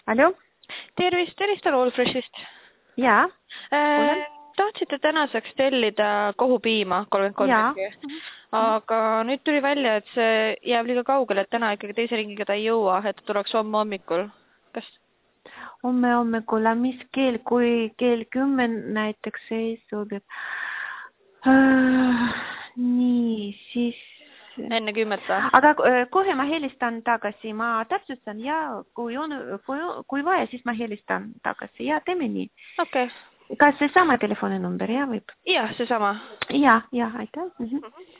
Aljo? Tervist Allfreshist. Jaa, olen. Tahtsite tänaseks tellida kohupiima 33 tükki, aga nüüd tuli välja, et see jääb liiga kaugele, et täna ikkagi teise ringiga ta ei jõua, et tuleks homme hommikul. Kas? Homme hommikul, mis keel, kui kell 10 näiteks ei sobib? Nii, siis... Enne 10. Aga kohe ma helistan tagasi, ma täpsustan ja kui vaja, siis ma helistan tagasi ja teeme nii. Okei. Kas see sama telefoninumber, jah, võib? Jah, see sama. Ja, aitäh.